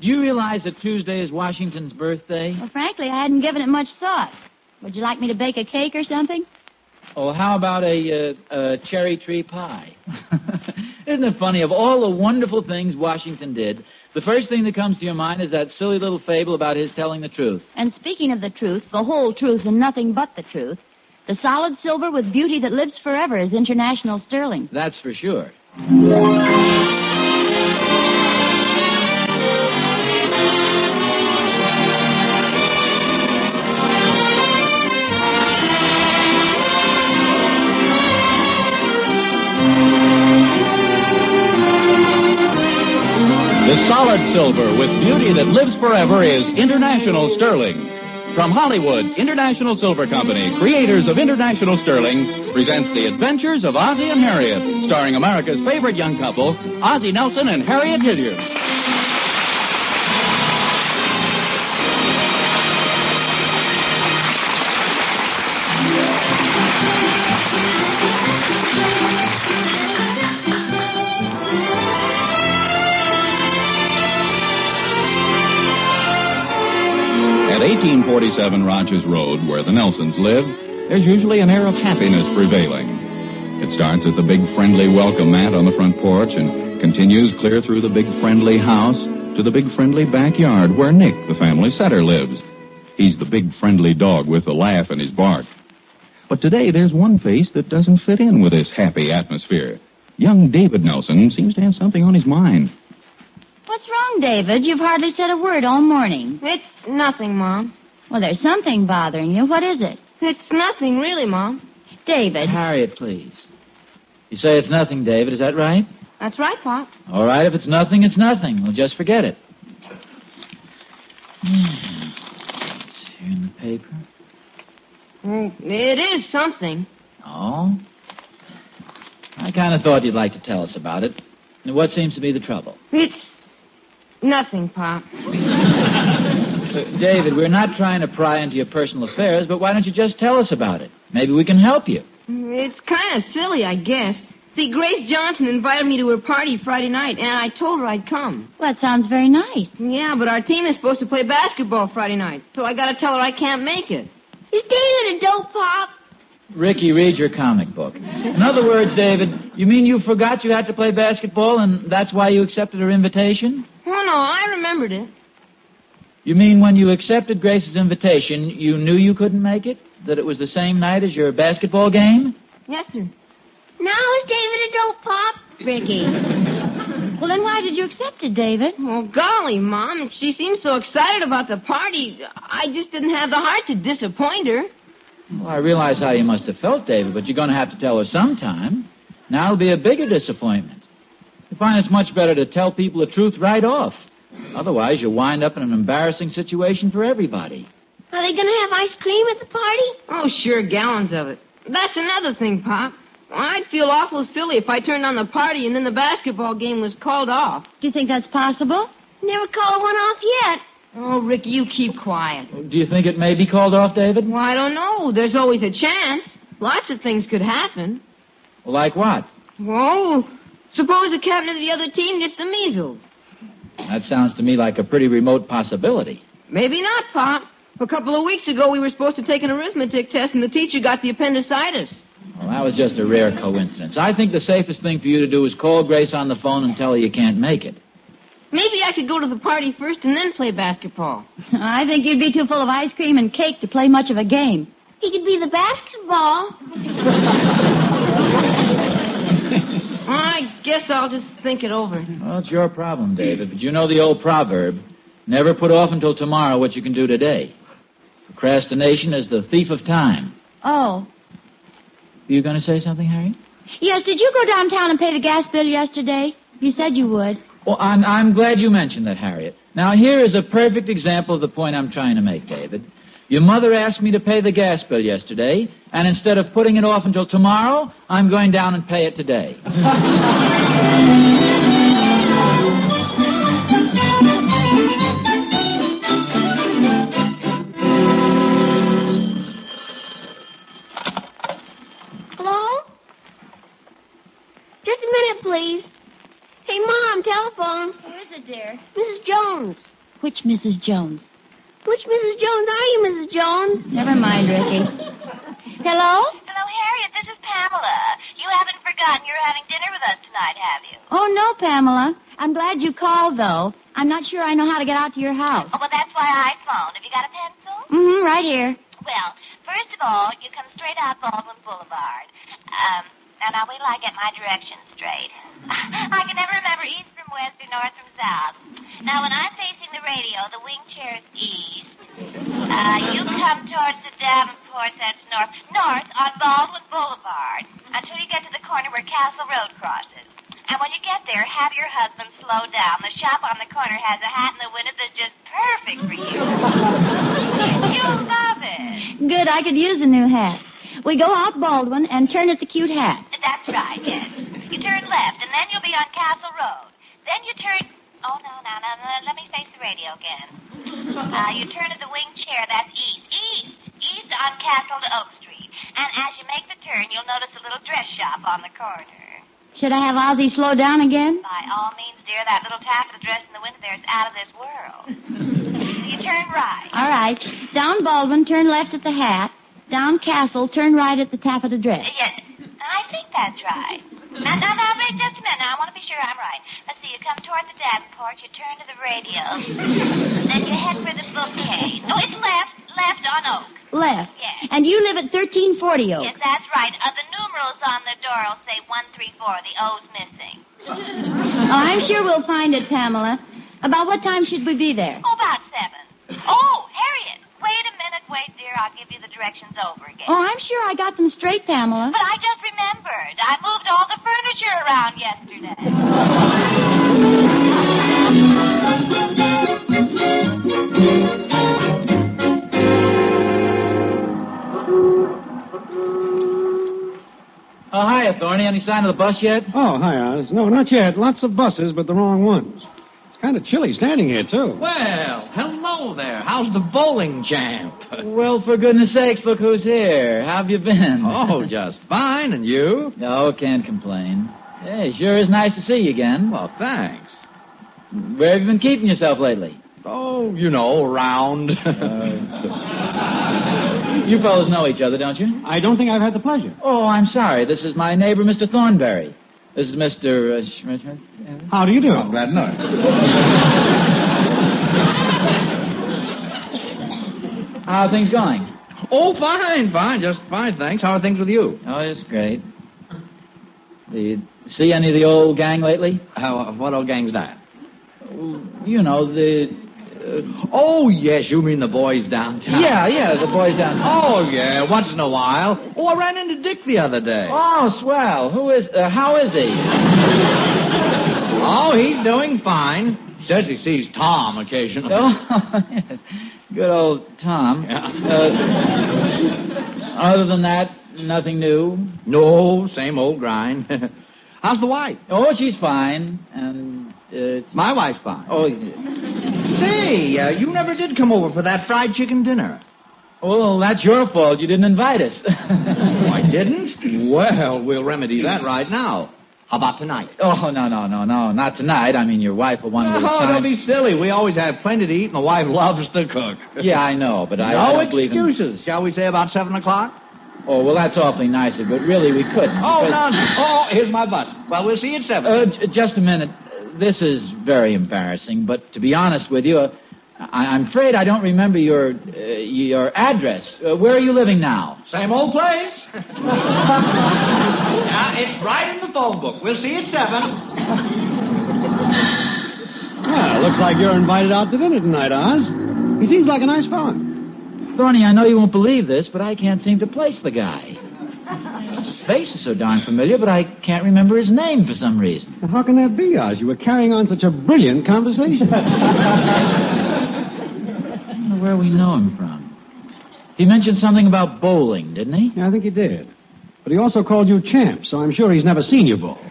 Do you realize that Tuesday is Washington's birthday? Well, frankly, I hadn't given it much thought. Would you like me to bake a cake or something? Oh, how about a cherry tree pie? Isn't it funny? Of all the wonderful things Washington did, the first thing that comes to your mind is that silly little fable about his telling the truth. And speaking of the truth, the whole truth and nothing but the truth, the solid silver with beauty that lives forever is International Sterling. That's for sure. The solid silver with beauty that lives forever is International Sterling. From Hollywood, International Silver Company, creators of International Sterling, presents The Adventures of Ozzie and Harriet, starring America's favorite young couple, Ozzie Nelson and Harriet Hilliard. At 1847 Rogers Road, where the Nelsons live, there's usually an air of happiness prevailing. It starts at the big friendly welcome mat on the front porch and continues clear through the big friendly house to the big friendly backyard where Nick, the family setter, lives. He's the big friendly dog with the laugh in his bark. But today there's one face that doesn't fit in with this happy atmosphere. Young David Nelson seems to have something on his mind. What's wrong, David? You've hardly said a word all morning. It's nothing, Mom. Well, there's something bothering you. What is it? It's nothing, really, Mom. David. Harriet, please. You say it's nothing, David. Is that right? That's right, Pop. All right, if it's nothing, it's nothing. We'll just forget it. It's here in the paper. It is something. Oh? I kind of thought you'd like to tell us about it. And what seems to be the trouble? It's nothing, Pop. David, we're not trying to pry into your personal affairs, but why don't you just tell us about it? Maybe we can help you. It's kind of silly, I guess. See, Grace Johnson invited me to her party Friday night, and I told her I'd come. Well, that sounds very nice. Yeah, but our team is supposed to play basketball Friday night, so I got to tell her I can't make it. Is David a dope, Pop? Ricky, read your comic book. In other words, David, you mean you forgot you had to play basketball, and that's why you accepted her invitation? Oh, no, I remembered it. You mean when you accepted Grace's invitation, you knew you couldn't make it? That it was the same night as your basketball game? Yes, sir. Now is David a dope, Pop? Ricky. Well, then why did you accept it, David? Oh, golly, Mom. She seemed so excited about the party. I just didn't have the heart to disappoint her. Well, I realize how you must have felt, David, but you're going to have to tell her sometime. Now it'll be a bigger disappointment. I find it's much better to tell people the truth right off. Otherwise, you'll wind up in an embarrassing situation for everybody. Are they going to have ice cream at the party? Oh, sure, gallons of it. That's another thing, Pop. I'd feel awful silly if I turned on the party and then the basketball game was called off. Do you think that's possible? Never called one off yet. Oh, Ricky, you keep quiet. Do you think it may be called off, David? Well, I don't know. There's always a chance. Lots of things could happen. Well, like what? Well, suppose the captain of the other team gets the measles. That sounds to me like a pretty remote possibility. Maybe not, Pop. A couple of weeks ago, we were supposed to take an arithmetic test, and the teacher got the appendicitis. Well, that was just a rare coincidence. I think the safest thing for you to do is call Grace on the phone and tell her you can't make it. Maybe I could go to the party first and then play basketball. I think you'd be too full of ice cream and cake to play much of a game. He could be the basketball. I guess I'll just think it over. Well, it's your problem, David, but you know the old proverb, never put off until tomorrow what you can do today. Procrastination is the thief of time. Oh. Were you going to say something, Harry? Yes, did you go downtown and pay the gas bill yesterday? You said you would. Well, I'm glad you mentioned that, Harriet. Now, here is a perfect example of the point I'm trying to make, David. Your mother asked me to pay the gas bill yesterday, and instead of putting it off until tomorrow, I'm going down and pay it today. Hello? Just a minute, please. Hey, Mom, telephone. Who is it, dear? Mrs. Jones. Jones. Which Mrs. Jones? Which Mrs. Jones are you, Mrs. Jones? Never mind, Ricky. Hello? Hello, Harriet. This is Pamela. You haven't forgotten you're having dinner with us tonight, have you? Oh, no, Pamela. I'm glad you called, though. I'm not sure I know how to get out to your house. Oh, well, that's why I phoned. Have you got a pencil? Mm-hmm, right here. Well, first of all, you come straight out Baldwin Boulevard. Now wait till I get my directions straight. I can never remember east from west or north from south. Now, when I'm facing the radio, the wing chair's east. You come towards the Davenport, that's north. North on Baldwin Boulevard until you get to the corner where Castle Road crosses. And when you get there, have your husband slow down. The shop on the corner has a hat in the window that's just perfect for you. You'll love it. Good, I could use a new hat. We go out Baldwin and turn at the cute hat. That's right, yes. You turn left, and then you'll be on Castle Road. Then you turn... Oh, no, let me face the radio again. You turn at the wing chair, that's east. East on Castle to Oak Street. And as you make the turn, you'll notice a little dress shop on the corner. Should I have Ozzie slow down again? By all means, dear, that little taffeta dress in the window there is out of this world. You turn right. All right. Down Baldwin, turn left at the hat. Down Castle, turn right at the taffeta dress. Yes, I think that's right. Now, wait just a minute. Now, I want to be sure I'm right. Let's see, you come toward the Davenport, you turn to the radio, then you head for the bouquet. No, it's left on Oak. Left. Yes. And you live at 1340 Oak. Yes, that's right. The numerals on the door will say 134. The O's missing. Oh, I'm sure we'll find it, Pamela. About what time should we be there? Oh, about 7. Oh, Harriet, wait a minute. Wait, dear, I'll give you the directions over again. Oh, I'm sure I got them straight, Pamela. But I just remembered. I moved all the furniture around yesterday. Oh, hiya, Thorny. Any sign of the bus yet? Oh, hi, Oz. No, not yet. Lots of buses, but the wrong ones. It's kind of chilly standing here, too. Well, hello there. How's the bowling champ? Well, for goodness sakes, look who's here. How have you been? Oh, just fine. And you? No, can't complain. Hey, sure is nice to see you again. Well, thanks. Where have you been keeping yourself lately? Oh, you know, around. You fellows know each other, don't you? I don't think I've had the pleasure. Oh, I'm sorry. This is my neighbor, Mr. Thornberry. This is Mr. Schmidt. How do you do? I'm glad to know it. How are things going? Oh, fine. Just fine, thanks. How are things with you? Oh, it's great. Do you see any of the old gang lately? What old gang's that? You know, the... Oh, yes, you mean the boys downtown. Yeah, the boys downtown. Oh, yeah, once in a while. Oh, I ran into Dick the other day. Oh, swell. How is he? Oh, he's doing fine. Says he sees Tom occasionally. Oh, good old Tom. Yeah. Other than that, nothing new? No, same old grind. How's the wife? Oh, she's fine. And, My wife's fine. Oh, yeah. Say, you never did come over for that fried chicken dinner. Well, that's your fault. You didn't invite us. Oh, I didn't? Well, we'll remedy that right now. How about tonight? Oh, no, not tonight. I mean, your wife will want to... Oh, don't be silly. We always have plenty to eat, and the wife loves to cook. Yeah, I know, but I no don't believe in... excuses. Shall we say about 7 o'clock? Oh, well, that's awfully nice of you, but really we couldn't. Oh, because... no. Oh, here's my bus. Well, we'll see you at 7. Just a minute. This is very embarrassing, but to be honest with you, I'm afraid I don't remember your address. Where are you living now? Same old place. Yeah, it's right in the phone book. We'll see you at 7. Well, looks like you're invited out to dinner tonight, Oz. He seems like a nice fellow. Thorny, I know you won't believe this, but I can't seem to place the guy. His face is so darn familiar, but I can't remember his name for some reason. Well, how can that be, Oz? You were carrying on such a brilliant conversation. I don't know where we know him from. He mentioned something about bowling, didn't he? Yeah, I think he did. But he also called you champ, so I'm sure he's never seen you bowl.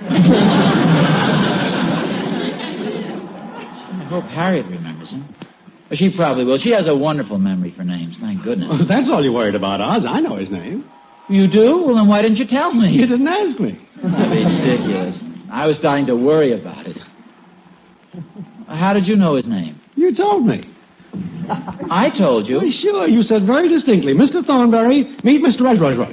I hope Harriet remembers him. Well, she probably will. She has a wonderful memory for names, thank goodness. Well, that's all you're worried about, Oz. I know his name. You do? Well, then why didn't you tell me? You didn't ask me. Ridiculous. I was starting to worry about it. How did you know his name? You told me. I told you. Well, sure, you said very distinctly, Mr. Thornberry, meet Mr. Rush.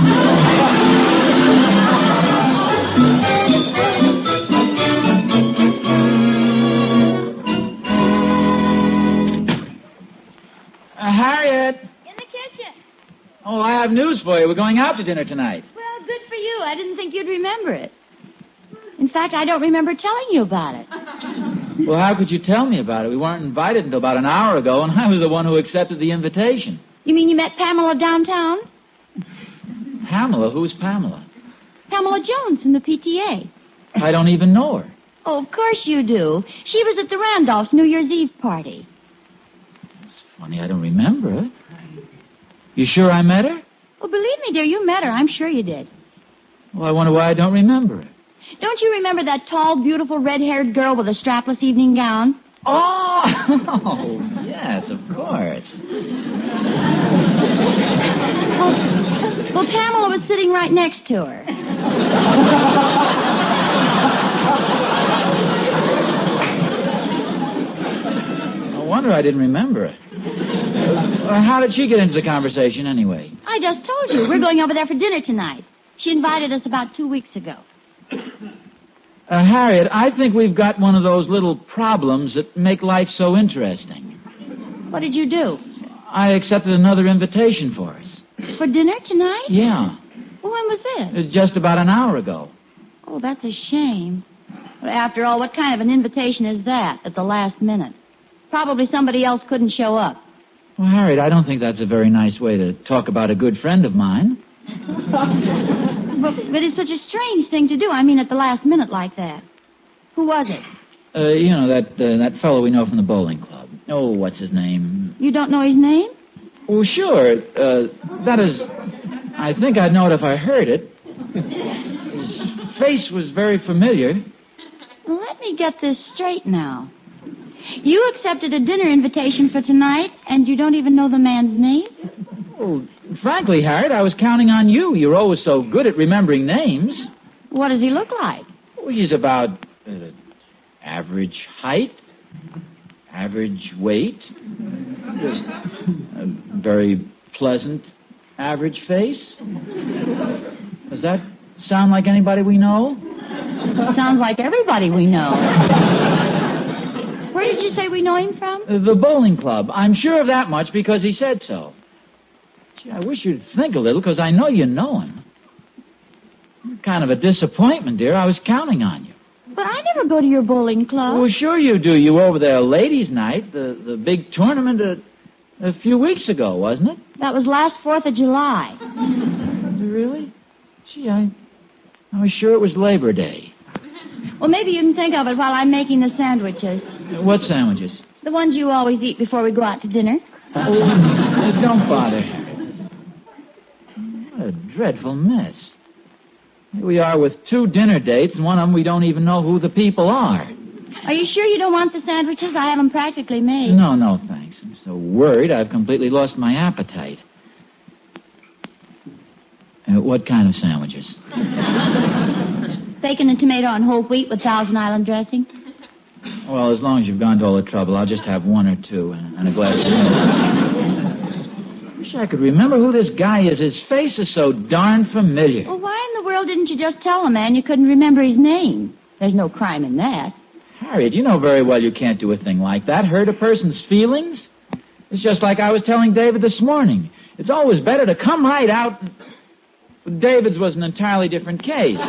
Harriet. In the kitchen. Oh, I have news for you. We're going out to dinner tonight. Well, good for you. I didn't think you'd remember it. In fact, I don't remember telling you about it. Well, how could you tell me about it? We weren't invited until about an hour ago, and I was the one who accepted the invitation. You mean you met Pamela downtown? Pamela? Who's Pamela? Pamela Jones from the PTA. I don't even know her. Oh, of course you do. She was at the Randolphs' New Year's Eve party. Funny, I don't remember her. You sure I met her? Oh, believe me, dear, you met her. I'm sure you did. Well, I wonder why I don't remember her. Don't you remember that tall, beautiful, red-haired girl with a strapless evening gown? Oh, yes, of course. Well, Pamela was sitting right next to her. No wonder I didn't remember her. How did she get into the conversation anyway? I just told you. We're going over there for dinner tonight. She invited us about 2 weeks ago. Harriet, I think we've got one of those little problems that make life so interesting. What did you do? I accepted another invitation for us. For dinner tonight? Yeah. Well, when was this? Just about an hour ago. Oh, that's a shame. Well, after all, what kind of an invitation is that at the last minute? Probably somebody else couldn't show up. Well, Harriet, I don't think that's a very nice way to talk about a good friend of mine. But it's such a strange thing to do. I mean, at the last minute like that. Who was it? That fellow we know from the bowling club. Oh, what's his name? You don't know his name? Oh, sure. That is... I think I'd know it if I heard it. His face was very familiar. Well, let me get this straight now. You accepted a dinner invitation for tonight, and you don't even know the man's name? Oh, frankly, Harriet, I was counting on you. You're always so good at remembering names. What does he look like? Well, he's about average height, average weight, a very pleasant average face. Does that sound like anybody we know? Sounds like everybody we know. Where did you say we know him from? The bowling club. I'm sure of that much because he said so. Gee, I wish you'd think a little, because I know you know him. You're kind of a disappointment, dear. I was counting on you. But I never go to your bowling club. Well, sure you do. You were over there ladies' night, the big tournament a few weeks ago, wasn't it? That was last 4th of July. Really? Gee, I was sure it was Labor Day. Well, maybe you can think of it while I'm making the sandwiches. What sandwiches? The ones you always eat before we go out to dinner. Don't bother. What a dreadful mess. Here we are with 2 dinner dates, and one of them we don't even know who the people are. Are you sure you don't want the sandwiches? I have them practically made. No, thanks. I'm so worried I've completely lost my appetite. What kind of sandwiches? Bacon and tomato on whole wheat with Thousand Island dressing. Well, as long as you've gone to all the trouble, I'll just have 1 or 2 and a glass of milk. Wish I could remember who this guy is. His face is so darn familiar. Well, why in the world didn't you just tell a man you couldn't remember his name? There's no crime in that. Harriet, you know very well you can't do a thing like that. Hurt a person's feelings? It's just like I was telling David this morning. It's always better to come right out. David's was an entirely different case.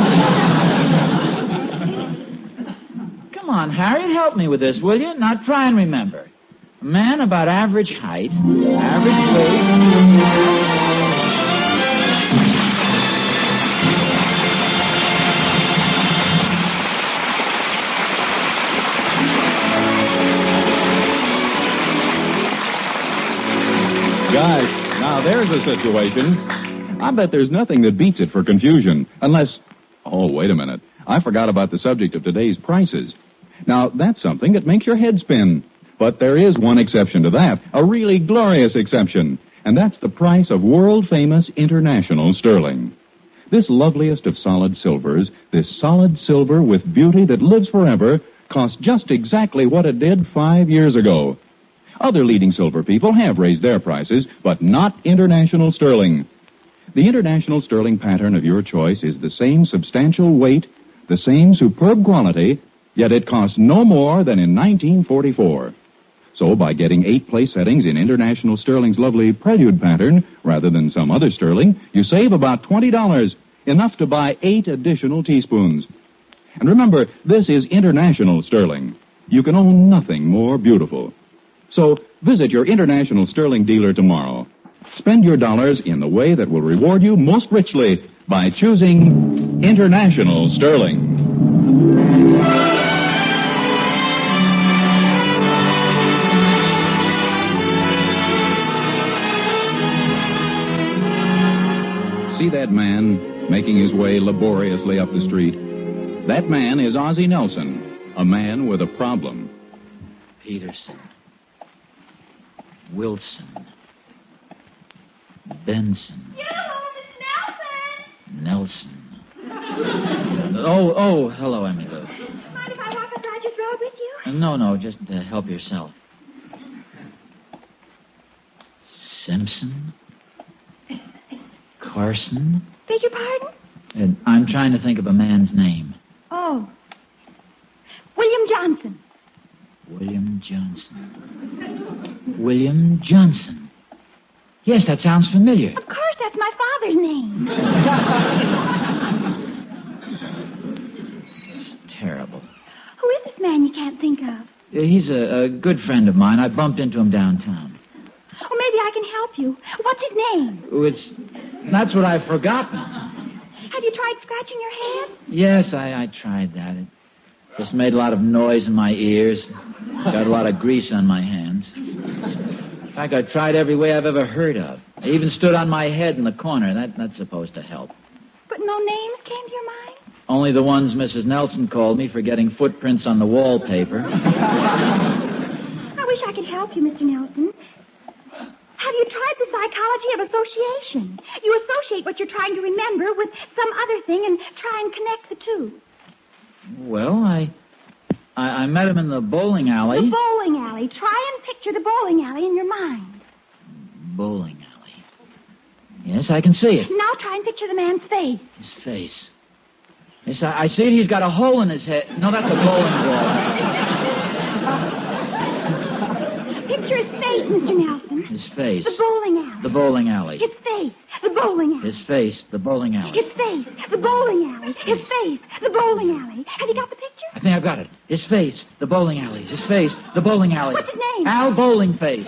Come on, Harriet, help me with this, will you? Now try and remember. A man about average height, average weight. Guys, now there's a situation. I bet there's nothing that beats it for confusion, unless... Oh, wait a minute. I forgot about the subject of today's prices. Now, that's something that makes your head spin. But there is one exception to that, a really glorious exception, and that's the price of world-famous international sterling. This loveliest of solid silvers, this solid silver with beauty that lives forever, costs just exactly what it did 5 years ago. Other leading silver people have raised their prices, but not International Sterling. The International Sterling pattern of your choice is the same substantial weight, the same superb quality, yet it costs no more than in 1944. So by getting 8 place settings in International Sterling's lovely Prelude pattern, rather than some other sterling, you save about $20, enough to buy 8 additional teaspoons. And remember, this is International Sterling. You can own nothing more beautiful. So visit your International Sterling dealer tomorrow. Spend your dollars in the way that will reward you most richly by choosing International Sterling. See that man making his way laboriously up the street? That man is Ozzie Nelson, a man with a problem. Peterson. Wilson. Benson. Nelson. Oh, hello, Emily. Mind if I walk up Rogers Road with you? No, just help yourself. Simpson? Carson? Beg your pardon? I'm trying to think of a man's name. Oh. William Johnson. William Johnson. William Johnson. Yes, that sounds familiar. Of course, that's my father's name. It's terrible. Who is this man you can't think of? He's a good friend of mine. I bumped into him downtown. Oh, maybe I can help you. What's his name? That's what I've forgotten. Have you tried scratching your head? Yes, I tried that. It just made a lot of noise in my ears. Got a lot of grease on my hands. In fact, I tried every way I've ever heard of. I even stood on my head in the corner. That's supposed to help. But no names came to your mind? Only the ones Mrs. Nelson called me for getting footprints on the wallpaper. I wish I could help you, Mr. Nelson. Have you tried the psychology of association? You associate what you're trying to remember with some other thing and try and connect the two. Well, I met him in the bowling alley. The bowling alley. Try and picture the bowling alley in your mind. Bowling alley. Yes, I can see it. Now try and picture the man's face. His face. Yes, I see it. He's got a hole in his head. No, that's a bowling ball. Picture his face, Mr. Nelson. His face. The bowling alley. The bowling alley. His face. The bowling alley. His face. The bowling alley. His face. The bowling alley. His face. The bowling alley. Have you got the picture? I think I've got it. His face. The bowling alley. His face. The bowling alley. What's his name? Al Bowling Face.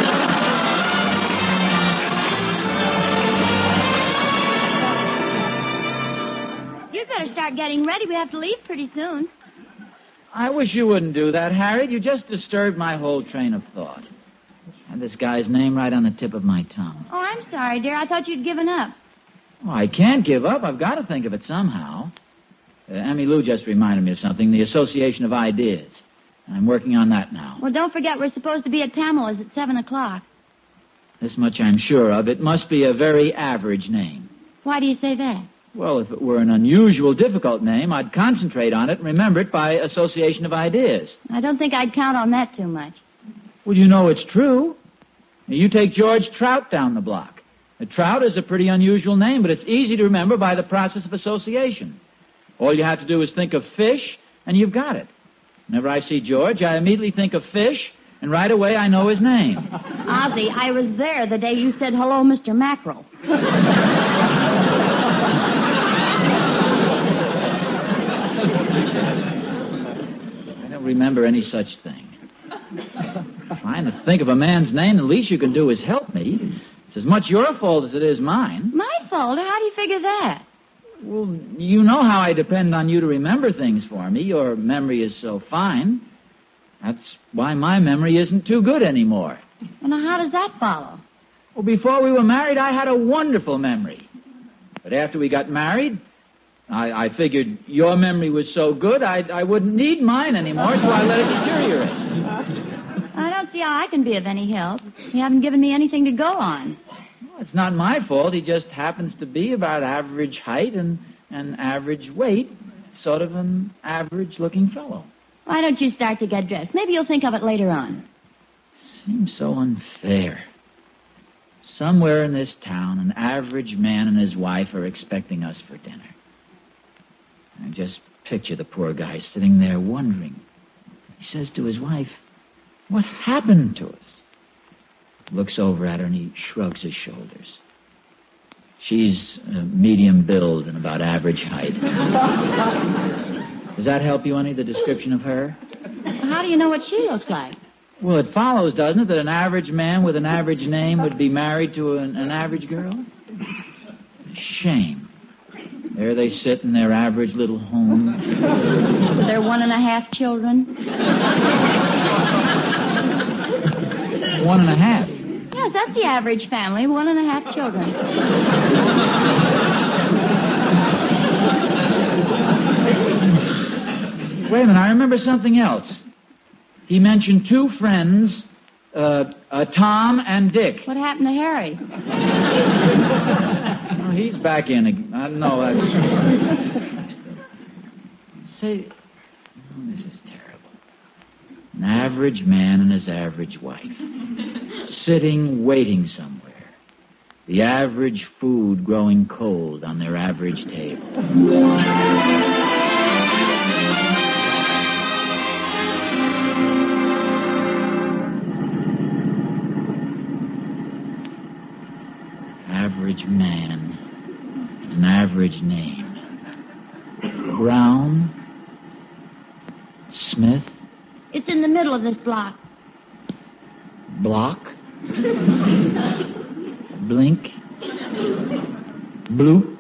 You'd better start getting ready. We have to leave pretty soon. I wish you wouldn't do that, Harriet. You just disturbed my whole train of thought. I had this guy's name right on the tip of my tongue. Oh, I'm sorry, dear. I thought you'd given up. Oh, I can't give up. I've got to think of it somehow. Emmy Lou just reminded me of something, the Association of Ideas. I'm working on that now. Well, don't forget we're supposed to be at Pamela's at 7 o'clock. This much I'm sure of. It must be a very average name. Why do you say that? Well, if it were an unusual, difficult name, I'd concentrate on it and remember it by association of ideas. I don't think I'd count on that too much. Well, you know it's true. You take George Trout down the block. Trout is a pretty unusual name, but it's easy to remember by the process of association. All you have to do is think of fish, and you've got it. Whenever I see George, I immediately think of fish, and right away I know his name. Ozzie, I was there the day you said, "Hello, Mr. Mackerel." I don't remember any such thing. Trying to think of a man's name, the least you can do is help me. It's as much your fault as it is mine. My fault? How do you figure that? Well, you know how I depend on you to remember things for me. Your memory is so fine. That's why my memory isn't too good anymore. Well, now, how does that follow? Well, before we were married, I had a wonderful memory. But after we got married, I figured your memory was so good, I wouldn't need mine anymore, so I let it deteriorate. I don't see how I can be of any help. You haven't given me anything to go on. Well, it's not my fault. He just happens to be about average height and average weight, sort of an average-looking fellow. Why don't you start to get dressed? Maybe you'll think of it later on. Seems so unfair. Somewhere in this town, an average man and his wife are expecting us for dinner. I just picture the poor guy sitting there wondering. He says to his wife, "What happened to us?" Looks over at her and he shrugs his shoulders. She's medium build and about average height. Does that help you any, the description of her? How do you know what she looks like? Well, it follows, doesn't it, that an average man with an average name would be married to an average girl? Shame. There they sit in their average little home. With their 1.5 children? 1.5? Yes, that's the average family, 1.5 children. Wait a minute, I remember something else. He mentioned 2 friends, Tom and Dick. What happened to Harry? Oh, he's back in again. No, that's... Say... Oh, this is terrible. An average man and his average wife. Sitting, waiting somewhere. The average food growing cold on their average table. Average man, an average name. Brown? Smith? It's in the middle of this block. Block? Blink? Bloop?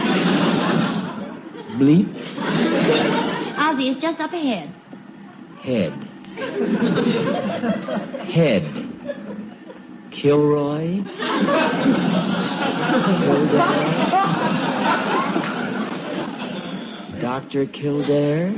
Bleep? Ozzy, it's just up ahead. Head. Head. Kilroy? Dr. Kildare?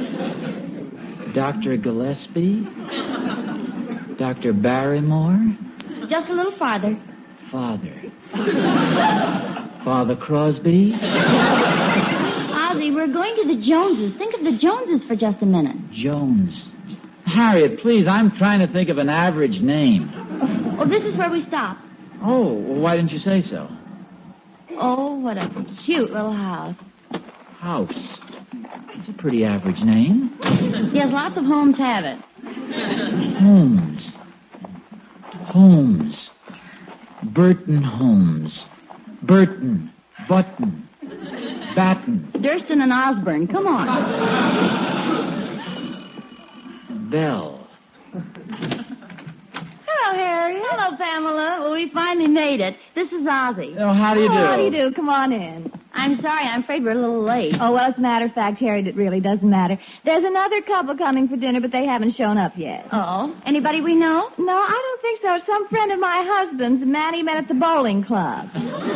Dr. Gillespie? Dr. Barrymore? Just a little farther. Father. Father Crosby? Ozzy, we're going to the Joneses. Think of the Joneses for just a minute. Jones. Harriet, please, I'm trying to think of an average name. Oh, this is where we stop. Oh, well, why didn't you say so? Oh, what a cute little house. House. It's a pretty average name. Yes, lots of homes have it. Holmes. Holmes. Burton Holmes. Burton. Button. Batten. Durston and Osborne. Come on. Bell. Hello, Harriet. Hello, Pamela. Well, we finally made it. This is Ozzy. Oh, how do you do? How do you do? Come on in. I'm sorry. I'm afraid we're a little late. Oh, well, as a matter of fact, Harriet, it really doesn't matter. There's another couple coming for dinner, but they haven't shown up yet. Oh. Anybody we know? No, I don't think so. Some friend of my husband's, a man he met at the bowling club.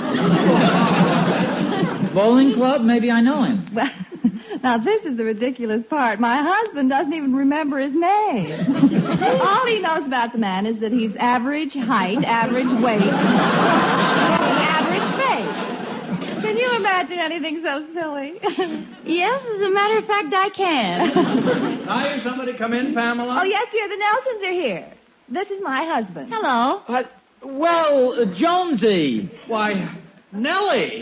Bowling club? Maybe I know him. Well, now, this is the ridiculous part. My husband doesn't even remember his name. All he knows about the man is that he's average height, average weight, average face. Can you imagine anything so silly? Yes, as a matter of fact, I can. Now, you somebody come in, Pamela? Oh, yes, dear, the Nelsons are here. This is my husband. Hello. Well, Jonesy. Why, Nellie.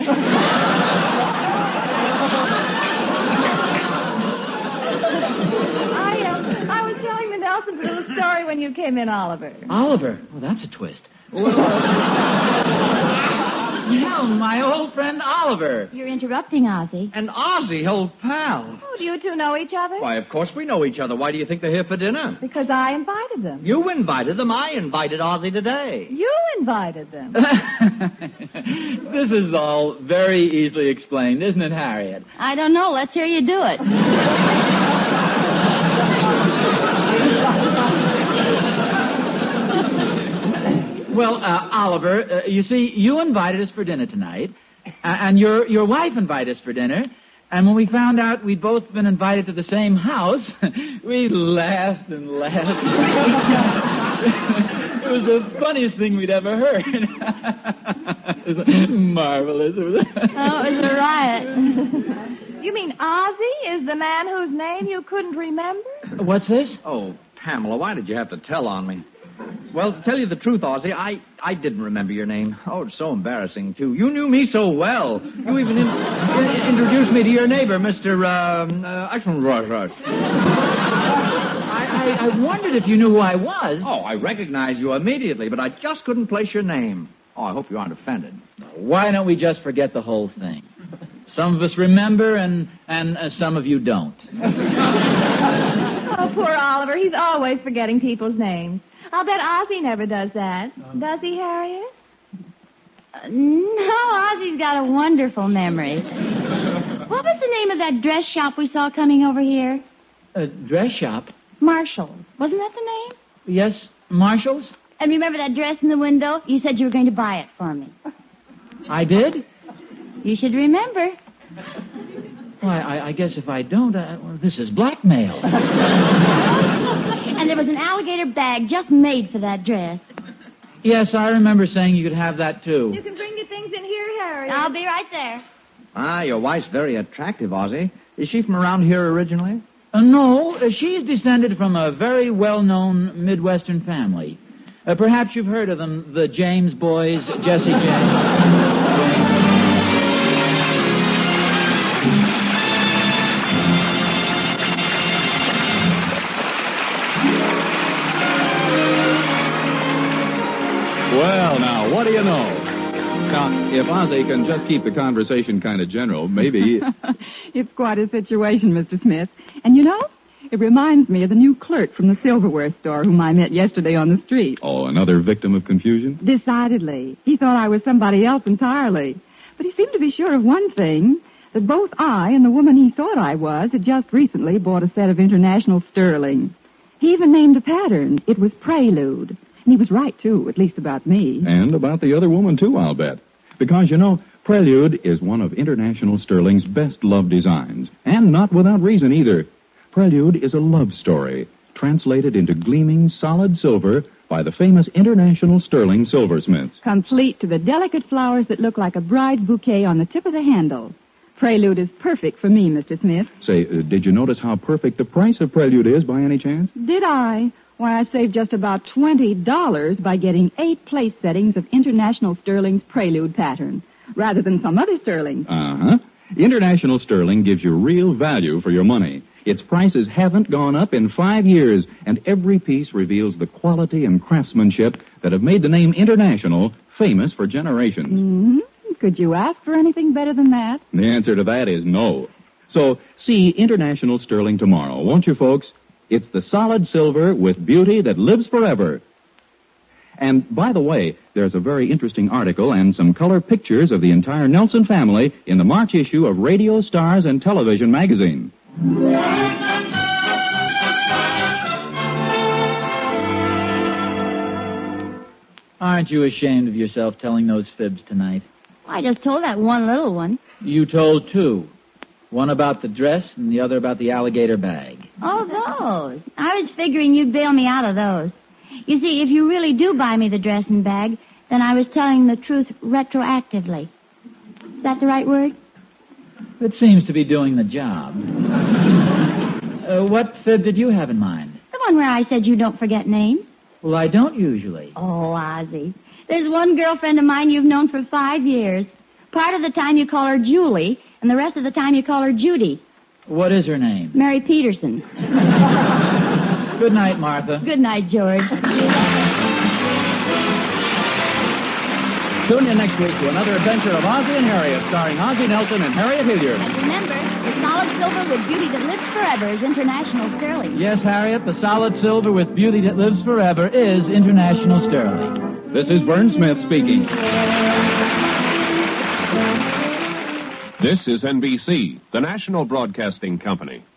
I was telling the Nelsons a little story when you came in, Oliver. Oliver? Oh, that's a twist. No, my old friend Oliver. You're interrupting, Ozzy. And Ozzy, old pal. Oh, do you two know each other? Why, of course we know each other. Why do you think they're here for dinner? Because I invited them. You invited them. I invited Ozzy today. You invited them. This is all very easily explained, isn't it, Harriet? I don't know. Let's hear you do it. Well, Oliver, you see, you invited us for dinner tonight, and your wife invited us for dinner, and when we found out we'd both been invited to the same house, we laughed and laughed. It was the funniest thing we'd ever heard. It was marvelous. Oh, it was a riot. You mean Ozzy is the man whose name you couldn't remember? What's this? Oh, Pamela, why did you have to tell on me? Well, to tell you the truth, Ozzie, I didn't remember your name. Oh, it's so embarrassing, too. You knew me so well. You even introduced me to your neighbor, Mr. Ashman. I wondered if you knew who I was. Oh, I recognized you immediately, but I just couldn't place your name. Oh, I hope you aren't offended. Why don't we just forget the whole thing? Some of us remember, and some of you don't. Oh, poor Oliver. He's always forgetting people's names. I'll bet Ozzie never does that. Does he, Harriet? No, Ozzie's got a wonderful memory. What was the name of that dress shop we saw coming over here? A dress shop? Marshall's. Wasn't that the name? Yes, Marshall's? And remember that dress in the window? You said you were going to buy it for me. I did? You should remember. Why, I guess if I don't, well, this is blackmail. And there was an alligator bag just made for that dress. Yes, I remember saying you could have that, too. You can bring your things in here, Harriet. I'll be right there. Ah, your wife's very attractive, Ozzie. Is she from around here originally? No, she's descended from a very well-known Midwestern family. Perhaps you've heard of them, the James boys, Jesse James. Well, now, what do you know? Now, if Ozzie can just keep the conversation kind of general, maybe... It's quite a situation, Mr. Smith. And you know, it reminds me of the new clerk from the silverware store whom I met yesterday on the street. Oh, another victim of confusion? Decidedly. He thought I was somebody else entirely. But he seemed to be sure of one thing, that both I and the woman he thought I was had just recently bought a set of International Sterling. He even named the pattern. It was Prelude. And he was right, too, at least about me. And about the other woman, too, I'll bet. Because, you know, Prelude is one of International Sterling's best-loved designs. And not without reason, either. Prelude is a love story, translated into gleaming, solid silver by the famous International Sterling silversmiths. Complete to the delicate flowers that look like a bride's bouquet on the tip of the handle. Prelude is perfect for me, Mr. Smith. Say, did you notice how perfect the price of Prelude is, by any chance? Did I? Why, I saved just about $20 by getting 8 place settings of International Sterling's Prelude pattern, rather than some other sterling. Uh-huh. International Sterling gives you real value for your money. Its prices haven't gone up in 5 years, and every piece reveals the quality and craftsmanship that have made the name International famous for generations. Mm-hmm. Could you ask for anything better than that? The answer to that is no. So, see International Sterling tomorrow, won't you, folks? It's the solid silver with beauty that lives forever. And, by the way, there's a very interesting article and some color pictures of the entire Nelson family in the March issue of Radio, Stars, and Television magazine. Aren't you ashamed of yourself telling those fibs tonight? I just told that one little one. You told 2. One about the dress and the other about the alligator bag. Oh, those. I was figuring you'd bail me out of those. You see, if you really do buy me the dress and bag, then I was telling the truth retroactively. Is that the right word? It seems to be doing the job. What fib did you have in mind? The one where I said you don't forget names. Well, I don't usually. Oh, Ozzie. There's one girlfriend of mine you've known for 5 years. Part of the time you call her Julie, and the rest of the time you call her Judy. What is her name? Mary Peterson. Good night, Martha. Good night, George. Tune in next week to another adventure of Ozzie and Harriet, starring Ozzie Nelson and Harriet Hilliard. And remember, the solid silver with beauty that lives forever is International Sterling. Yes, Harriet, the solid silver with beauty that lives forever is International Sterling. This is Vern Smith speaking. This is NBC, the national broadcasting company.